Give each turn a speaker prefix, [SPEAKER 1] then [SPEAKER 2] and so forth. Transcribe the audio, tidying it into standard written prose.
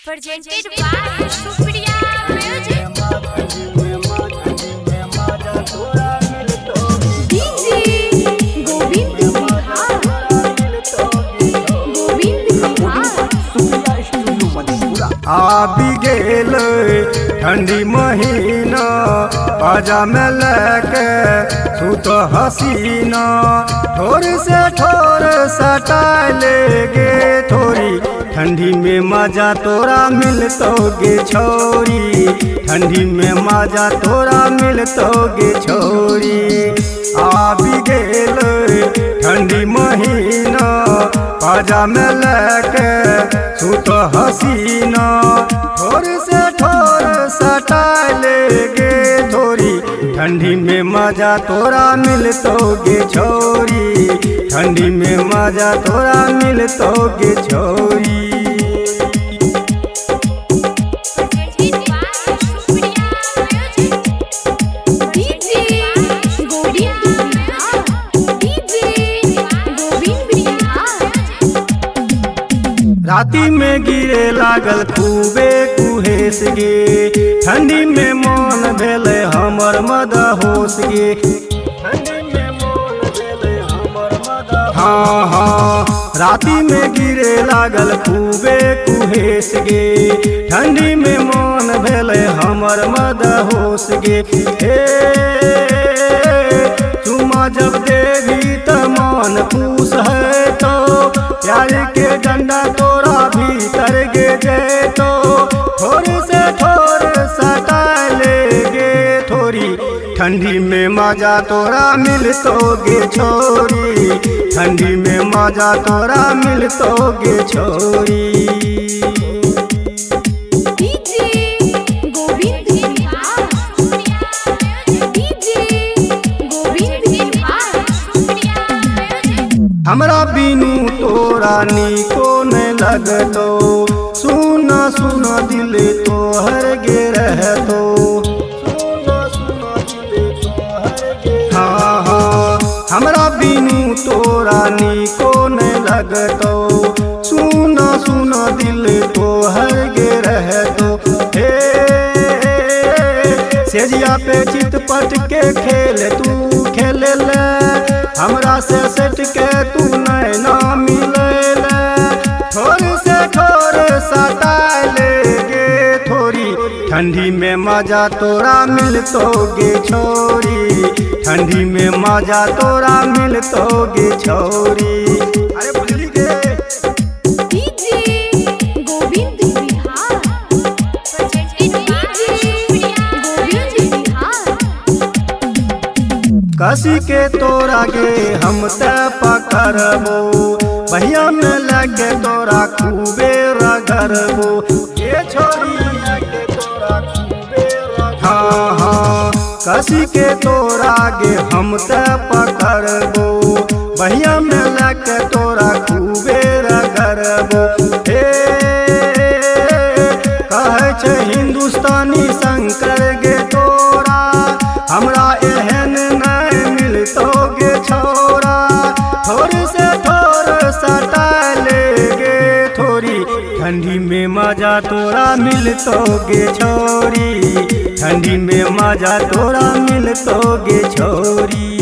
[SPEAKER 1] Presented by Supriya Music. DJ Govind Bihar. Govind Bihar.
[SPEAKER 2] आबि गेल ठंडी महीना पाजा में लेके सुत हसीना ठोर से ठोर सटाले गे थोड़ी ठंडी में मजा तोरा मिलतोगे छोरी ठंडी में मजा तोरा मिलतोगे छोरी आबि गेल ठंडी महीना पाजा में लेके सुत हसीना ठोर से ठोर सटाले गे थोड़ी ठंडी में मजा तोरा मिलतोगे छोरी ठंडी में मजा तोरा मिलतोगे छोरी राती में गिरे लागल खूबे कुहेस गे ठंडी में मन भेले हमर मदहोश गे ठंडी में मन भेले हमर मदहोश हाँ हाँ राती में गिरे लागल खूबे कुहेस गे ठंडी में मन भेले हमर मदहोश गे हे चुमा जब देवी त मन खुश है तो प्यार के डंडा तोरा भीतर गे जे तो थोड़ से ठोर सटाले गे थोड़ी ठंडी में मजा तोरा मिलतोगे छोरी ठंडी में मजा तोरा मिलतोगे छोरी हमरा बिनु तोरा निको न लगतो सुना सुना दिल तो हर गे रहतो सुना सुना दिल तो हर गे हाँ हाँ हमरा बिनु तोरा निको न लगतो सुना सुना दिल तो हर गे रहतो हे सेजिया पे चितपट के खेल तू खेल ले हमरा से सट के तू नैना मिले थोड़ से ठोर सटाले गे थोड़ी ठंडी में मजा तोरा मिलतोगे छोरी ठंडी में मजा तोरा मिलतोगे छोरी अरे बुझली गे कसी के तोरा गे हम त पकड़बो बहिया में लगे तोरा खूबे रगड़बो ये छोरी लगे तोरा खूबे हाँ हाँ कसी के तोरा गे हम त पकड़बो बहिया में लगे तोरा खूबे रगड़बो हे कहे छे हिंदुस्तानी शंकर गे तोरा हमरा एहन नहीं मिलतोगे छोरा थोड़ से ठोर सटाले गे थोड़ी ठंडी में मजा तोरा मिलतोगे छोरी ठंडी में मजा तोरा मिलतोगे छोरी।